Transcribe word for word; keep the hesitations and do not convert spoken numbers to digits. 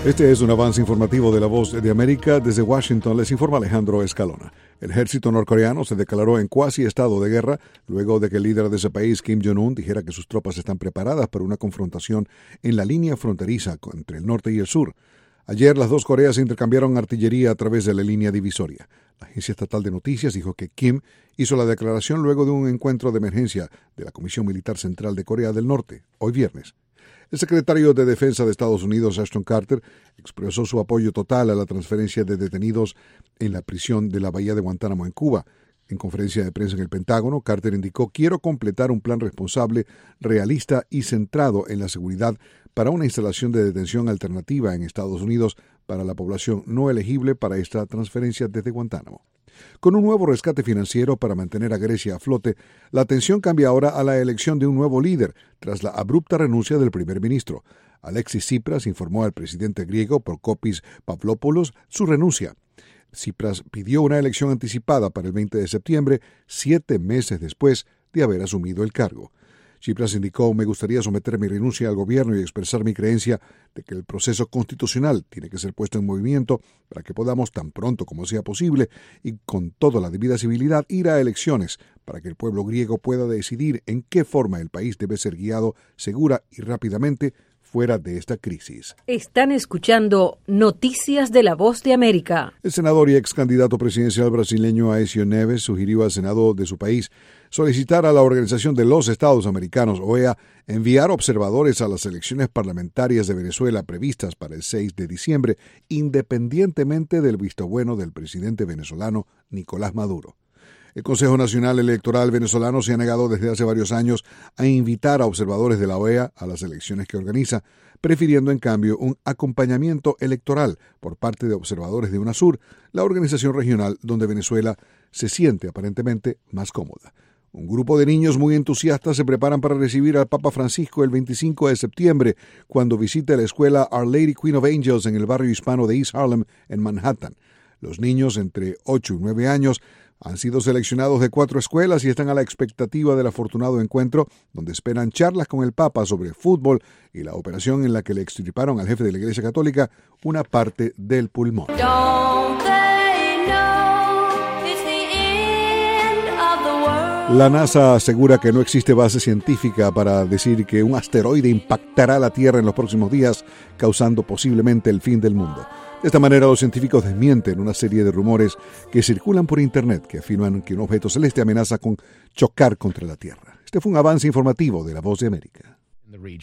Este es un avance informativo de La Voz de América. Desde Washington les informa Alejandro Escalona. El ejército norcoreano se declaró en cuasi estado de guerra luego de que el líder de ese país, Kim Jong-un, dijera que sus tropas están preparadas para una confrontación en la línea fronteriza entre el norte y el sur. Ayer las dos Coreas intercambiaron artillería a través de la línea divisoria. La agencia estatal de noticias dijo que Kim hizo la declaración luego de un encuentro de emergencia de la Comisión Militar Central de Corea del Norte, hoy viernes. El secretario de Defensa de Estados Unidos, Ashton Carter, expresó su apoyo total a la transferencia de detenidos en la prisión de la Bahía de Guantánamo en Cuba. En conferencia de prensa en el Pentágono, Carter indicó: quiero completar un plan responsable, realista y centrado en la seguridad para una instalación de detención alternativa en Estados Unidos para la población no elegible para esta transferencia desde Guantánamo. Con un nuevo rescate financiero para mantener a Grecia a flote, la atención cambia ahora a la elección de un nuevo líder tras la abrupta renuncia del primer ministro. Alexis Tsipras informó al presidente griego Prokopis Pavlopoulos su renuncia. Tsipras pidió una elección anticipada para el veinte de septiembre, siete meses después de haber asumido el cargo. Tsipras indicó: me gustaría someter mi renuncia al gobierno y expresar mi creencia de que el proceso constitucional tiene que ser puesto en movimiento para que podamos, tan pronto como sea posible y con toda la debida civilidad, ir a elecciones para que el pueblo griego pueda decidir en qué forma el país debe ser guiado segura y rápidamente fuera de esta crisis. Están escuchando Noticias de La Voz de América. El senador y ex candidato presidencial brasileño Aécio Neves sugirió al Senado de su país solicitar a la Organización de los Estados Americanos, O E A, enviar observadores a las elecciones parlamentarias de Venezuela previstas para el seis de diciembre, independientemente del visto bueno del presidente venezolano Nicolás Maduro. El Consejo Nacional Electoral venezolano se ha negado desde hace varios años a invitar a observadores de la O E A a las elecciones que organiza, prefiriendo en cambio un acompañamiento electoral por parte de observadores de UNASUR, la organización regional donde Venezuela se siente aparentemente más cómoda. Un grupo de niños muy entusiastas se preparan para recibir al Papa Francisco el veinticinco de septiembre, cuando visite la escuela Our Lady Queen of Angels en el barrio hispano de East Harlem, en Manhattan. Los niños entre ocho y nueve años han sido seleccionados de cuatro escuelas y están a la expectativa del afortunado encuentro, donde esperan charlas con el Papa sobre fútbol y la operación en la que le extirparon al jefe de la Iglesia Católica una parte del pulmón. La NASA asegura que no existe base científica para decir que un asteroide impactará la Tierra en los próximos días, causando posiblemente el fin del mundo. De esta manera, los científicos desmienten una serie de rumores que circulan por Internet que afirman que un objeto celeste amenaza con chocar contra la Tierra. Este fue un avance informativo de La Voz de América.